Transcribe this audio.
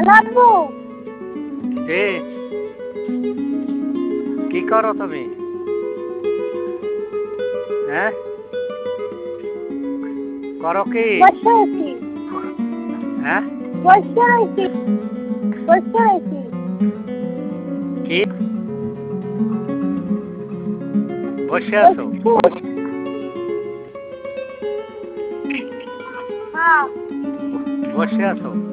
আব্বু এ কি করো তুমি? হ্যাঁ, করো কি? বসে আছি হ্যাঁ, বসে আছি বসে আছি কি বসে আছো? হ্যাঁ বসে আছো?